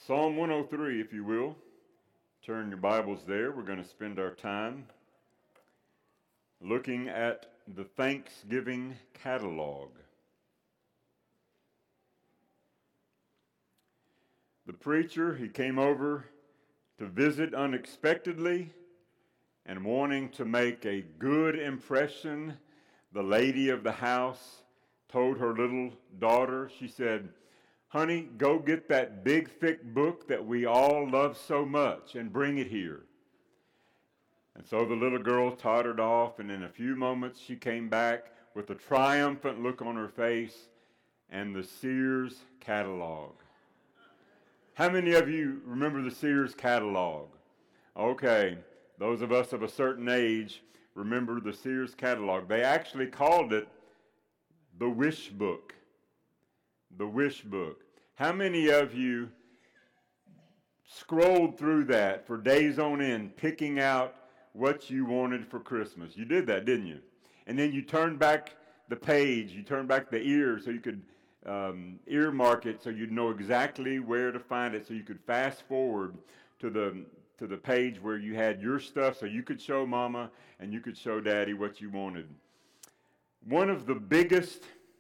Psalm 103, if you will. Turn your Bibles there. We're going to spend our time looking at the Thanksgiving catalog. The preacher, he came over to visit unexpectedly and wanting to make a good impression. The lady of the house told her little daughter, she said, "Honey, go get that big, thick book that we all love so much and bring it here." And so the little girl tottered off, and in a few moments she came back with a triumphant look on her face and the Sears catalog. How many of you remember the Sears catalog? Okay, those of us of a certain age remember the Sears catalog. They actually called it the Wish Book. The Wish Book. How many of you scrolled through that for days on end, picking out what you wanted for Christmas? You did that, didn't you? And then you turned back the page, you turned back the ear so you could earmark it so you'd know exactly where to find it, so you could fast forward to the page where you had your stuff so you could show Mama and you could show Daddy what you wanted. One of the biggest,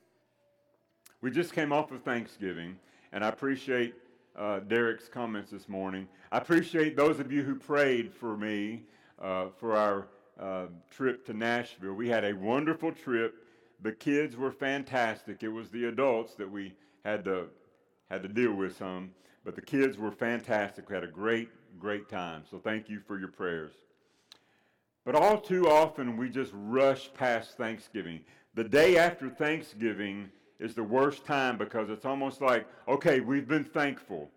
we just came off of Thanksgiving, and I appreciate Derek's comments this morning. I appreciate those of you who prayed for me for our trip to Nashville. We had a wonderful trip. The kids were fantastic. It was the adults that we had to deal with some, but the kids were fantastic. We had a great time. So thank you for your prayers. But all too often we just rush past Thanksgiving. The day after Thanksgiving is the worst time because it's almost like, okay, we've been thankful.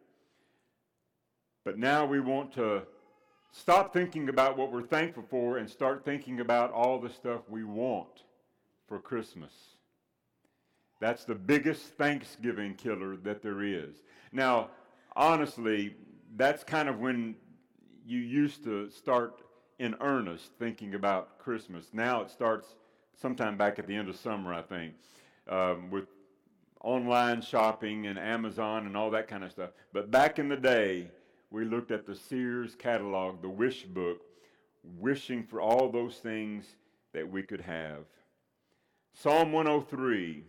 But now we want to stop thinking about what we're thankful for and start thinking about all the stuff we want for Christmas. That's the biggest Thanksgiving killer that there is. Now, honestly, that's kind of when you used to start in earnest thinking about Christmas. Now it starts sometime back at the end of summer, I think, with online shopping and Amazon and all that kind of stuff. But back in the day, we looked at the Sears catalog, the Wish Book, wishing for all those things that we could have. Psalm 103,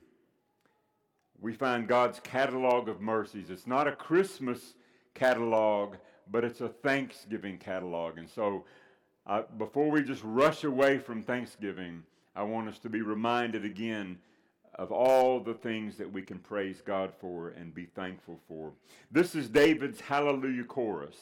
we find God's catalog of mercies. It's not a Christmas catalog, but it's a Thanksgiving catalog. And so before we just rush away from Thanksgiving, I want us to be reminded again of all the things that we can praise God for and be thankful for. This is David's Hallelujah Chorus.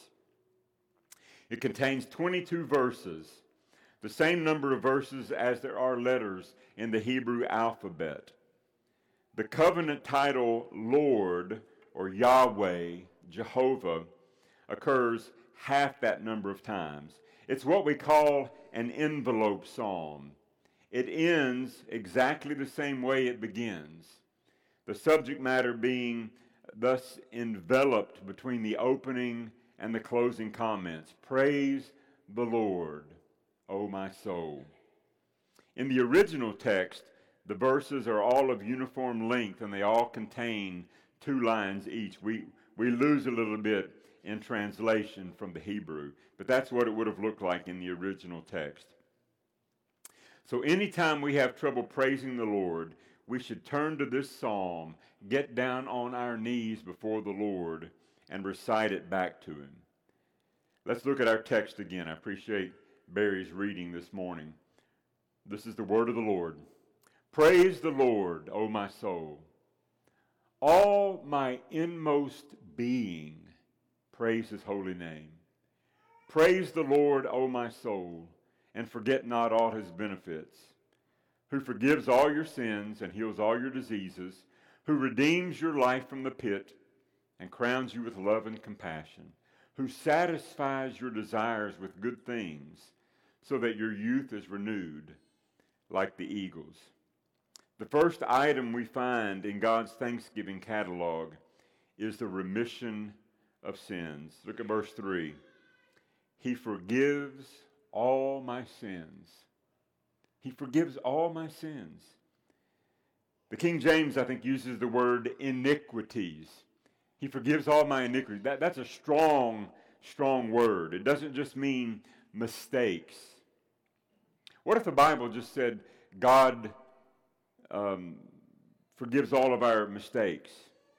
It contains 22 verses, the same number of verses as there are letters in the Hebrew alphabet. The covenant title Lord or Yahweh, Jehovah, occurs half that number of times. It's what we call an envelope psalm. It ends exactly the same way it begins, the subject matter being thus enveloped between the opening and the closing comments. Praise the Lord, O my soul. In the original text, the verses are all of uniform length and they all contain 2 lines each. We lose a little bit in translation from the Hebrew, but that's what it would have looked like in the original text. So anytime we have trouble praising the Lord, we should turn to this psalm, get down on our knees before the Lord, and recite it back to Him. Let's look at our text again. I appreciate Barry's reading this morning. This is the word of the Lord. Praise the Lord, O my soul. All my inmost being, praise His holy name. Praise the Lord, O my soul, and forget not all His benefits, who forgives all your sins and heals all your diseases, who redeems your life from the pit and crowns you with love and compassion, who satisfies your desires with good things so that your youth is renewed like the eagles. The first item we find in God's Thanksgiving catalog is the remission of sins. Look at verse 3. He forgives all my sins. He forgives all my sins. The King James, I think, uses the word iniquities. He forgives all my iniquities. That's a strong, strong word. It doesn't just mean mistakes. What if the Bible just said God forgives all of our mistakes?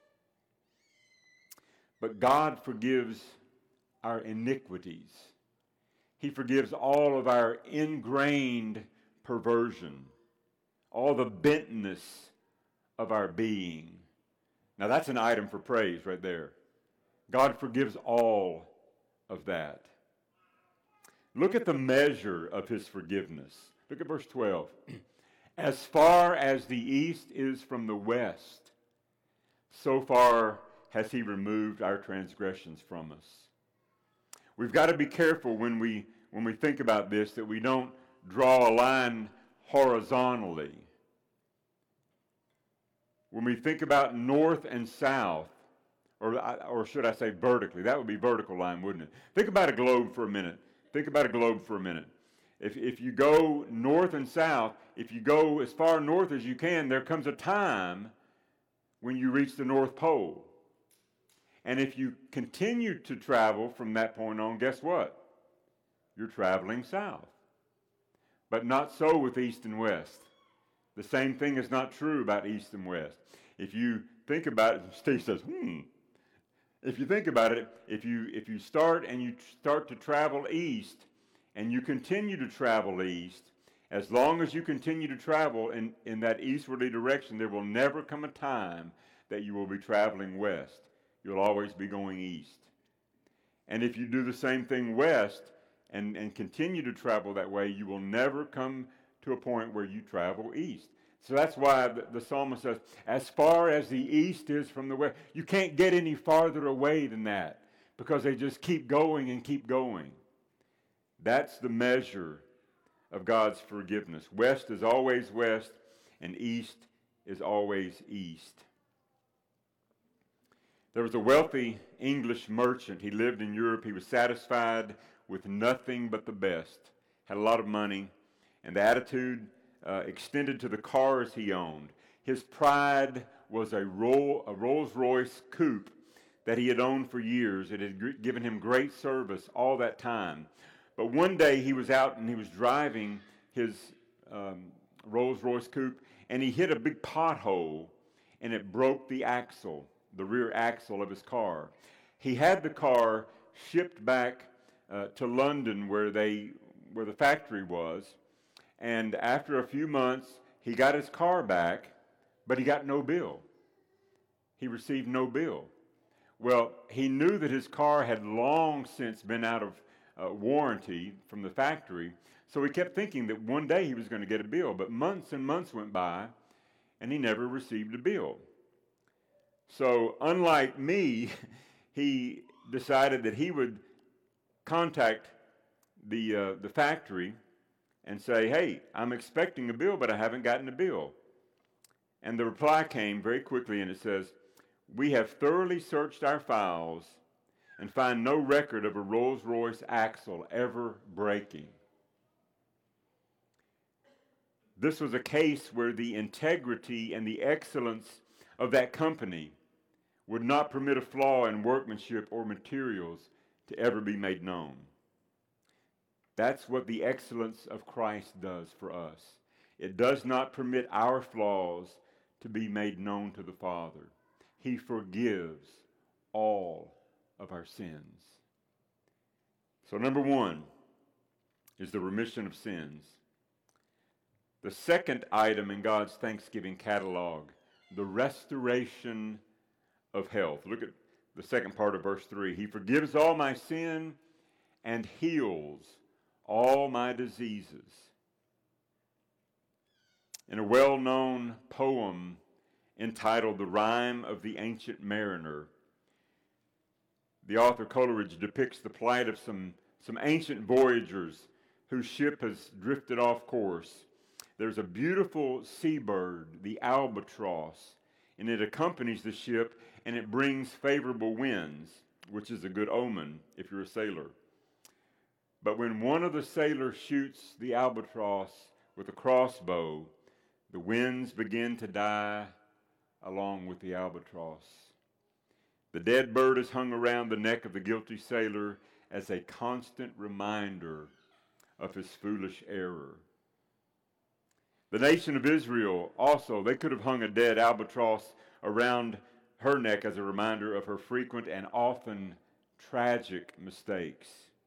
But God forgives our iniquities. He forgives all of our ingrained perversion, all the bentness of our being. Now that's an item for praise right there. God forgives all of that. Look at the measure of his forgiveness. Look at verse 12. As far as the east is from the west, so far has he removed our transgressions from us. We've got to be careful when we think about this that we don't draw a line horizontally. When we think about north and south, or should I say vertically, that would be vertical line, wouldn't it? Think about a globe for a minute. If you go north and south, if you go as far north as you can, there comes a time when you reach the North Pole. And if you continue to travel from that point on, guess what? You're traveling south. But not so with east and west. The same thing is not true about east and west. If you think about it, Steve says, If you think about it, if you start to travel east and you continue to travel east, as long as you continue to travel in that eastwardly direction, there will never come a time that you will be traveling west. You'll always be going east. And if you do the same thing west and continue to travel that way, you will never come to a point where you travel east. So that's why the psalmist says, as far as the east is from the west, you can't get any farther away than that because they just keep going and keep going. That's the measure of God's forgiveness. West is always west, and east is always east. There was a wealthy English merchant. He lived in Europe. He was satisfied with nothing but the best, had a lot of money, and the attitude extended to the cars he owned. His pride was a Rolls-Royce coupe that he had owned for years. It had given him great service all that time. But one day he was out and he was driving his Rolls-Royce coupe, and he hit a big pothole, and it broke the axle, the rear axle of his car. He had the car shipped back to London where the factory was, and after a few months, he got his car back, but he got no bill. He received no bill. Well, he knew that his car had long since been out of warranty from the factory, so he kept thinking that one day he was going to get a bill, but months and months went by, and he never received a bill. So, unlike me, he decided that he would contact the factory and say, hey, I'm expecting a bill, but I haven't gotten a bill. And the reply came very quickly, and it says, we have thoroughly searched our files and find no record of a Rolls-Royce axle ever breaking. This was a case where the integrity and the excellence of that company would not permit a flaw in workmanship or materials to ever be made known. That's what the excellence of Christ does for us. It does not permit our flaws to be made known to the Father. He forgives all of our sins. So number one is the remission of sins. The second item in God's Thanksgiving catalog, the restoration of health. Look at the second part of verse 3. He forgives all my sin and heals all my diseases. In a well-known poem entitled The Rime of the Ancient Mariner, the author Coleridge depicts the plight of some ancient voyagers whose ship has drifted off course. There's a beautiful seabird, the albatross, and it accompanies the ship, and it brings favorable winds, which is a good omen if you're a sailor. But when one of the sailors shoots the albatross with a crossbow, the winds begin to die along with the albatross. The dead bird is hung around the neck of the guilty sailor as a constant reminder of his foolish error. The nation of Israel also, they could have hung a dead albatross around her neck as a reminder of her frequent and often tragic mistakes.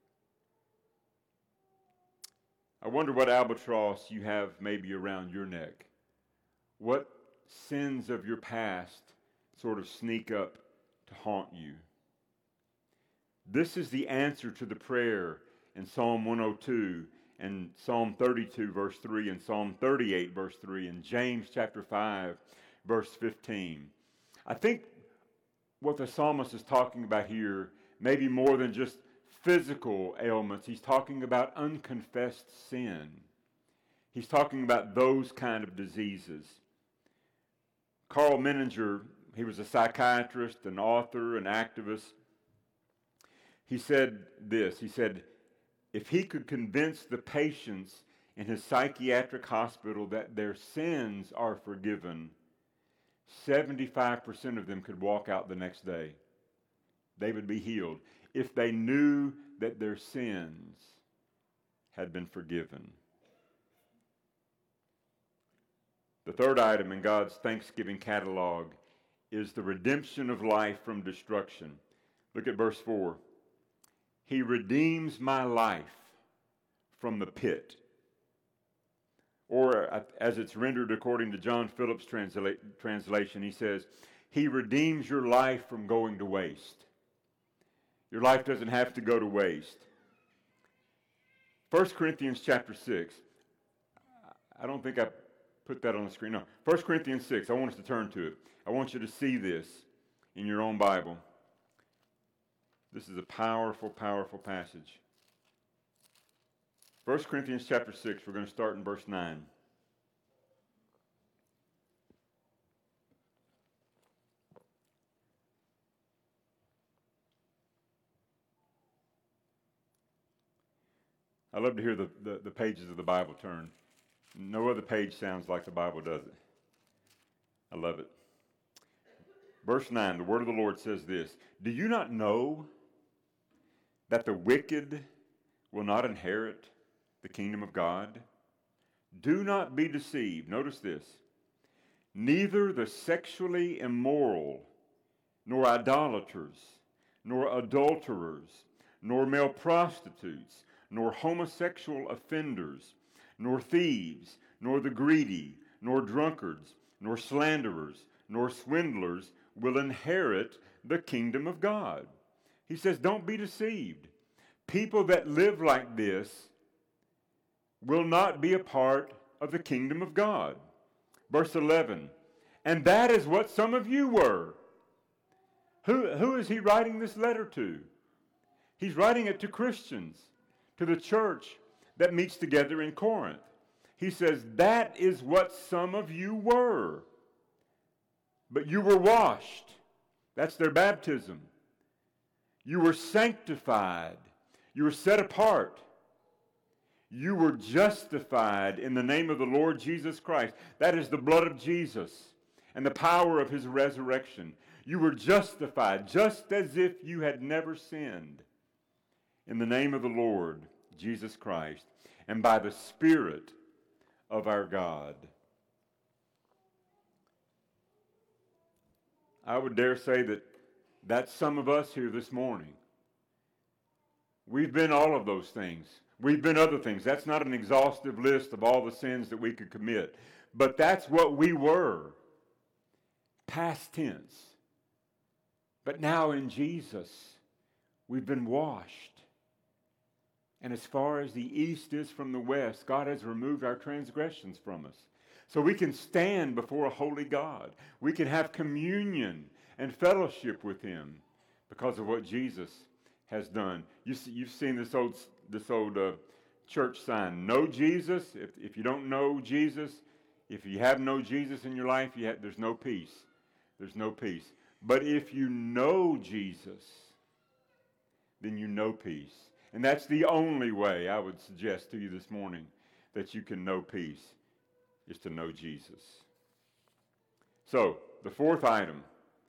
I wonder what albatross you have maybe around your neck. What sins of your past sort of sneak up to haunt you? This is the answer to the prayer in Psalm 102 and Psalm 32 verse 3 and Psalm 38 verse 3 and James chapter 5 verse 15. I think what the psalmist is talking about here may be more than just physical ailments. He's talking about unconfessed sin. He's talking about those kind of diseases. Carl Menninger, he was a psychiatrist, an author, an activist. He said this, he said, if he could convince the patients in his psychiatric hospital that their sins are forgiven, 75% of them could walk out the next day. They would be healed if they knew that their sins had been forgiven. The third item in God's Thanksgiving catalog is the redemption of life from destruction. Look at verse 4. He redeems my life from the pit. Or, as it's rendered according to John Phillips' translation, he says, He redeems your life from going to waste. Your life doesn't have to go to waste. 1 Corinthians chapter 6. I don't think I put that on the screen. No. 1 Corinthians 6. I want us to turn to it. I want you to see this in your own Bible. This is a powerful, powerful passage. 1 Corinthians chapter 6, we're going to start in verse 9. I love to hear the pages of the Bible turn. No other page sounds like the Bible does it. I love it. Verse 9, the word of the Lord says this, Do you not know that the wicked will not inherit the kingdom of God? Do not be deceived. Notice this. Neither the sexually immoral, nor idolaters, nor adulterers, nor male prostitutes, nor homosexual offenders, nor thieves, nor the greedy, nor drunkards, nor slanderers, nor swindlers will inherit the kingdom of God. He says, don't be deceived. People that live like this will not be a part of the kingdom of God. Verse 11, and that is what some of you were. Who is he writing this letter to? He's writing it to Christians, to the church that meets together in Corinth. He says, that is what some of you were. But you were washed. That's their baptism. You were sanctified. You were set apart. You were justified in the name of the Lord Jesus Christ. That is the blood of Jesus and the power of his resurrection. You were justified just as if you had never sinned in the name of the Lord Jesus Christ and by the Spirit of our God. I would dare say that that's some of us here this morning. We've been all of those things. We've been other things. That's not an exhaustive list of all the sins that we could commit. But that's what we were. Past tense. But now in Jesus, we've been washed. And as far as the east is from the west, God has removed our transgressions from us. So we can stand before a holy God. We can have communion and fellowship with him because of what Jesus has done. You've seen this old church sign, know Jesus. If you don't know Jesus, if you have no Jesus in your life, there's no peace. There's no peace. But if you know Jesus, then you know peace. And that's the only way I would suggest to you this morning that you can know peace, is to know Jesus. So, the fourth item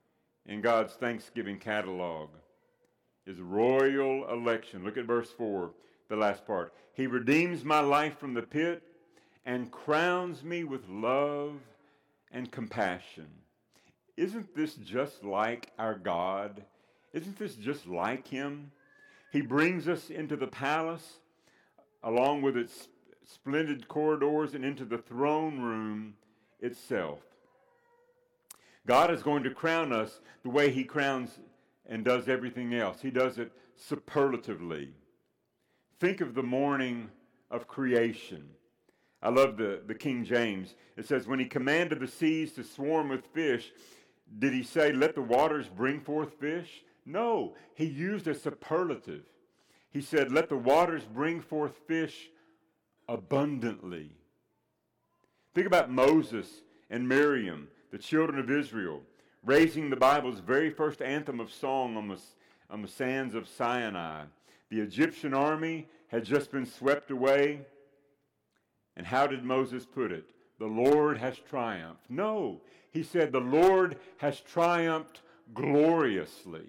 in God's Thanksgiving catalog is royal election. Look at verse 4, the last part. He redeems my life from the pit and crowns me with love and compassion. Isn't this just like our God? Isn't this just like Him? He brings us into the palace along with its splendid corridors and into the throne room itself. God is going to crown us the way He crowns and does everything else. He does it superlatively. Think of the morning of creation. I love the King James. It says, when He commanded the seas to swarm with fish, did He say, let the waters bring forth fish? No, He used a superlative. He said, let the waters bring forth fish abundantly. Think about Moses and Miriam, the children of Israel, raising the Bible's very first anthem of song on the sands of Sinai. The Egyptian army had just been swept away. And how did Moses put it? The Lord has triumphed. No, he said the Lord has triumphed gloriously.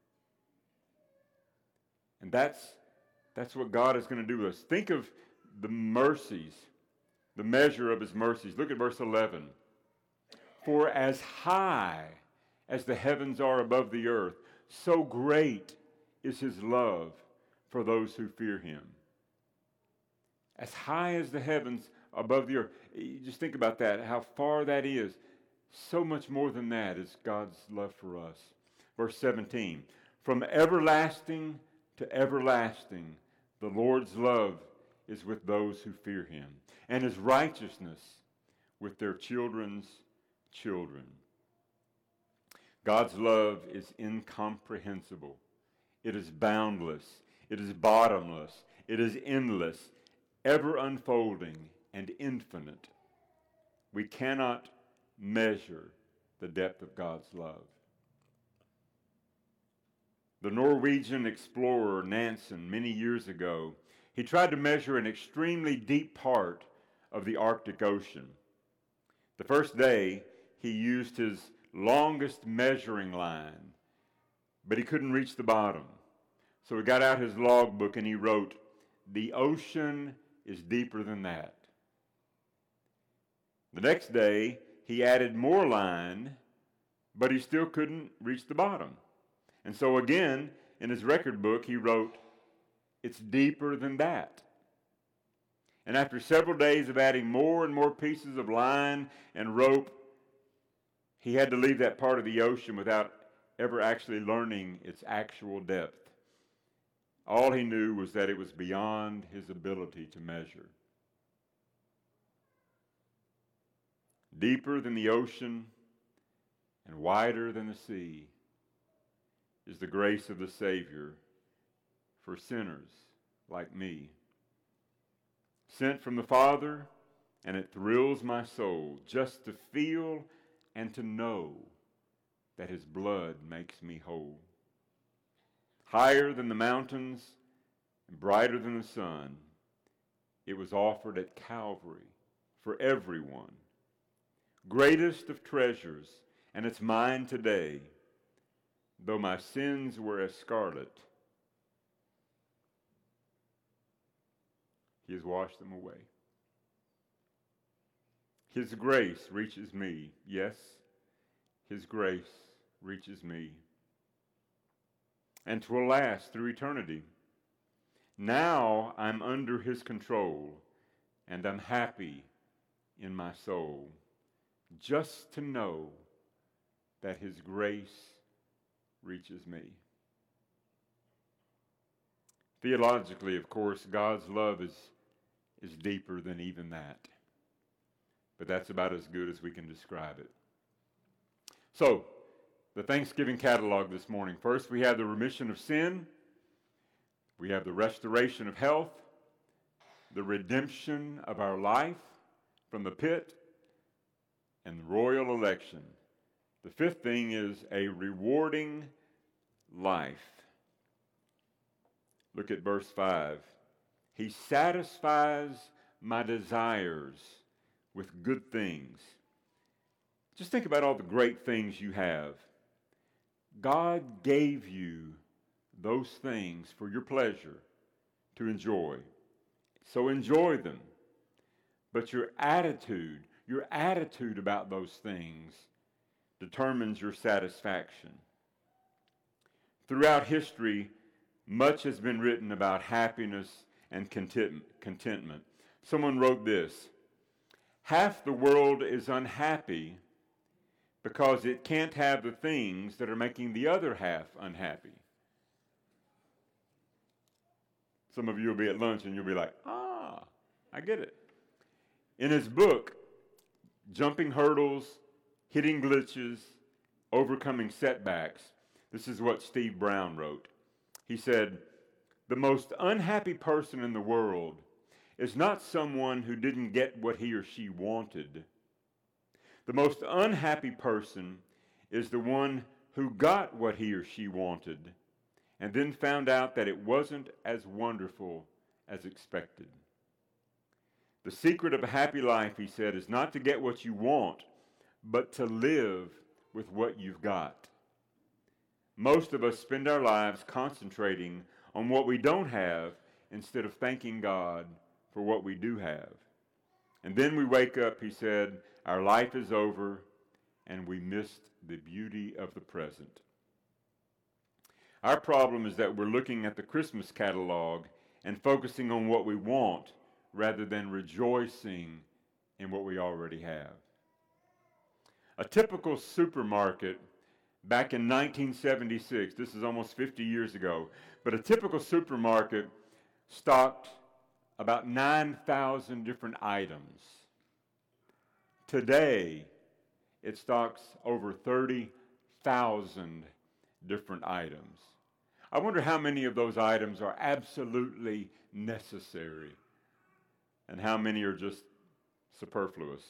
And that's what God is going to do with us. Think of the mercies, the measure of His mercies. Look at verse 11. For as high as the heavens are above the earth, so great is His love for those who fear Him. As high as the heavens above the earth. You just think about that, how far that is. So much more than that is God's love for us. Verse 17. From everlasting to everlasting, the Lord's love is with those who fear Him, and His righteousness with their children's children. God's love is incomprehensible. It is boundless. It is bottomless. It is endless, ever unfolding, and infinite. We cannot measure the depth of God's love. The Norwegian explorer Nansen, many years ago, he tried to measure an extremely deep part of the Arctic Ocean. The first day, he used his longest measuring line, but he couldn't reach the bottom. So he got out his logbook and he wrote, "The ocean is deeper than that." The next day, he added more line, but he still couldn't reach the bottom. And so again, in his record book, he wrote, "It's deeper than that." And after several days of adding more and more pieces of line and rope, he had to leave that part of the ocean without ever actually learning its actual depth. All he knew was that it was beyond his ability to measure. Deeper than the ocean and wider than the sea is the grace of the Savior for sinners like me. Sent from the Father, and it thrills my soul just to feel and to know that His blood makes me whole. Higher than the mountains and brighter than the sun, it was offered at Calvary for everyone. Greatest of treasures, and it's mine today. Though my sins were as scarlet, He has washed them away. His grace reaches me. Yes, His grace reaches me. And 'twill last through eternity. Now I'm under His control, and I'm happy in my soul, just to know that His grace reaches me. Theologically, of course, God's love is deeper than even that. But that's about as good as we can describe it. So, the Thanksgiving catalog this morning. First, we have the remission of sin. We have the restoration of health, the redemption of our life from the pit, and the royal election. The fifth thing is a rewarding life. Look at verse 5. He satisfies my desires with good things. Just think about all the great things you have. God gave you those things for your pleasure to enjoy. So enjoy them. But your attitude about those things determines your satisfaction. Throughout history, much has been written about happiness and contentment. Someone wrote this: half the world is unhappy because it can't have the things that are making the other half unhappy. Some of you will be at lunch and you'll be like, I get it. In his book, Jumping Hurdles, Hitting Glitches, Overcoming Setbacks, this is what Steve Brown wrote. He said, the most unhappy person in the world is not someone who didn't get what he or she wanted. The most unhappy person is the one who got what he or she wanted and then found out that it wasn't as wonderful as expected. The secret of a happy life, he said, is not to get what you want, but to live with what you've got. Most of us spend our lives concentrating on what we don't have instead of thanking God for what we do have. And then we wake up, he said, our life is over, and we missed the beauty of the present. Our problem is that we're looking at the Christmas catalog and focusing on what we want rather than rejoicing in what we already have. A typical supermarket back in 1976, this is almost 50 years ago, but a typical supermarket stocked about 9,000 different items. Today, it stocks over 30,000 different items. I wonder how many of those items are absolutely necessary and how many are just superfluous.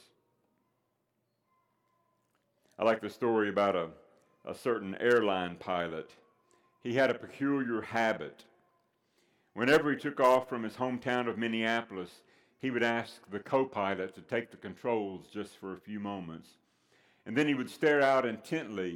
I like the story about a certain airline pilot. He had a peculiar habit. Whenever he took off from his hometown of Minneapolis, he would ask the co-pilot to take the controls just for a few moments. And then he would stare out intently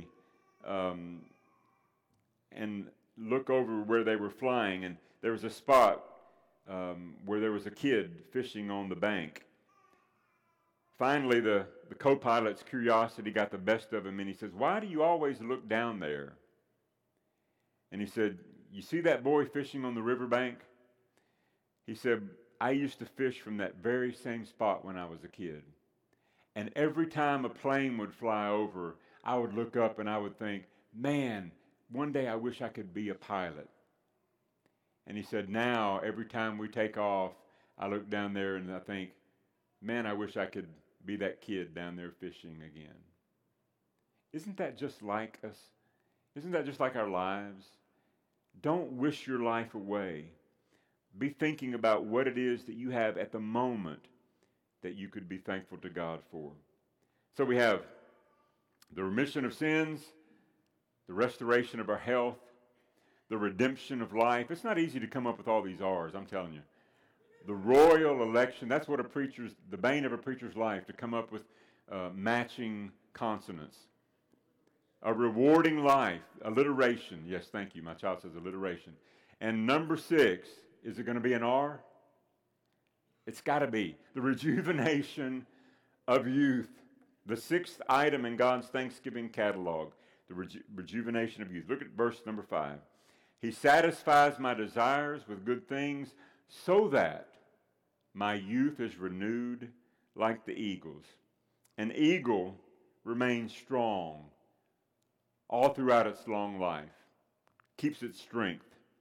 and look over where they were flying. And there was a spot where there was a kid fishing on the bank. Finally, the co-pilot's curiosity got the best of him, and he says, "Why do you always look down there?" And he said, "You see that boy fishing on the riverbank?" He said, "I used to fish from that very same spot when I was a kid. And every time a plane would fly over, I would look up and I would think, man, one day I wish I could be a pilot." And he said, now, every time we take off, I look down there and I think, man, I wish I could be that kid down there fishing again. Isn't that just like us? Isn't that just like our lives? Don't wish your life away. Be thinking about what it is that you have at the moment that you could be thankful to God for. So we have the remission of sins, the restoration of our health, the redemption of life. It's not easy to come up with all these R's, I'm telling you. The royal election, that's what the bane of a preacher's life, to come up with matching consonants. A rewarding life, alliteration. Yes, thank you. My child says alliteration. And number 6, is it going to be an R? It's got to be. The rejuvenation of youth. The 6th item in God's Thanksgiving catalog, the rejuvenation of youth. Look at verse number 5. He satisfies my desires with good things so that my youth is renewed like the eagles. An eagle remains strong all throughout its long life, keeps its strength.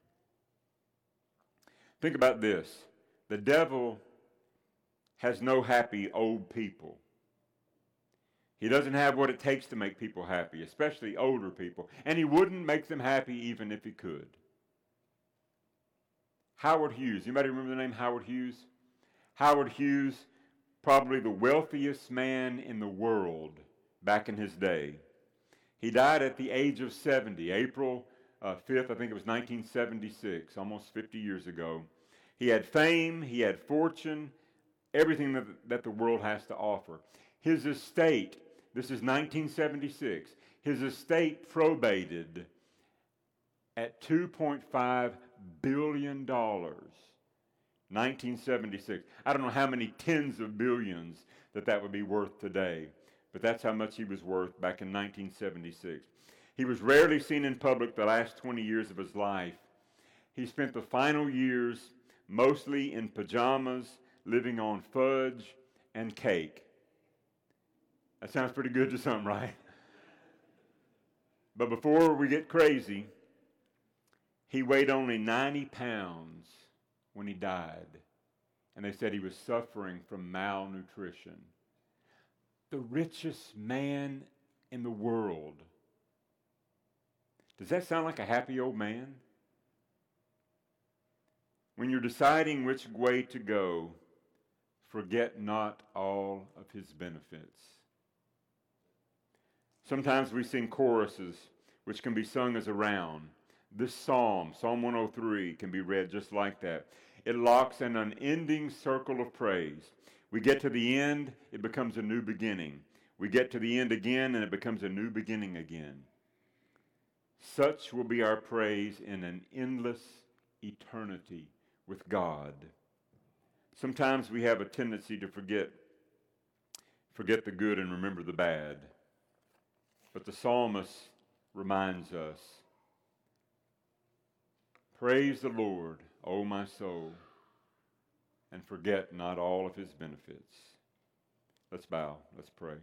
Think about this. The devil has no happy old people. He doesn't have what it takes to make people happy, especially older people. And he wouldn't make them happy even if he could. Howard Hughes. Anybody remember the name Howard Hughes? Howard Hughes, probably the wealthiest man in the world back in his day. He died at the age of 70, April 5th, I think it was 1976, almost 50 years ago. He had fame, he had fortune, everything that the world has to offer. His estate, this is 1976, his estate probated at $2.5 billion. 1976. I don't know how many tens of billions that would be worth today, but that's how much he was worth back in 1976. He was rarely seen in public the last 20 years of his life. He spent the final years mostly in pajamas, living on fudge and cake. That sounds pretty good to some, right? But before we get crazy, he weighed only 90 pounds when he died. And they said he was suffering from malnutrition. The richest man in the world. Does that sound like a happy old man? When you're deciding which way to go, forget not all of his benefits. Sometimes we sing choruses which can be sung as a round. This psalm, Psalm 103, can be read just like that. It locks an unending circle of praise. We get to the end, it becomes a new beginning. We get to the end again, and it becomes a new beginning again. Such will be our praise in an endless eternity with God. Sometimes we have a tendency to forget the good and remember the bad. But the psalmist reminds us, praise the Lord, O my soul, and forget not all of his benefits. Let's bow. Let's pray.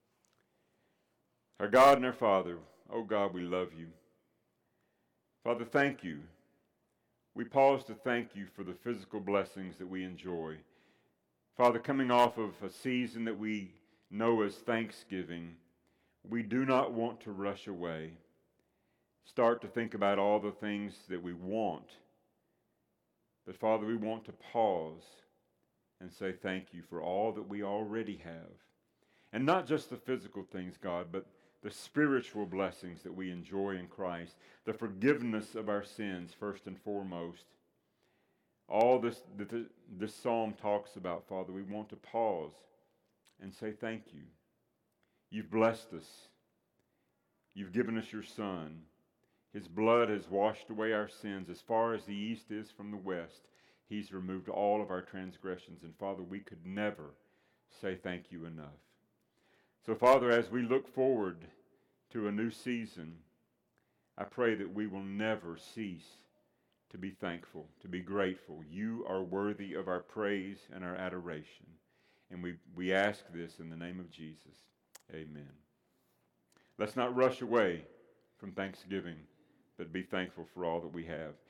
Our God and our Father, oh God, we love you. Father, thank you. We pause to thank you for the physical blessings that we enjoy. Father, coming off of a season that we know as Thanksgiving, we do not want to rush away. Start to think about all the things that we want. But Father, we want to pause and say thank you for all that we already have. And not just the physical things, God, but the spiritual blessings that we enjoy in Christ, the forgiveness of our sins, first and foremost. All this psalm talks about, Father, we want to pause and say thank you. You've blessed us. You've given us your Son. His blood has washed away our sins as far as the east is from the west. He's removed all of our transgressions. And Father, we could never say thank you enough. So Father, as we look forward to a new season, I pray that we will never cease to be thankful, to be grateful. You are worthy of our praise and our adoration. And we ask this in the name of Jesus. Amen. Let's not rush away from Thanksgiving, but be thankful for all that we have.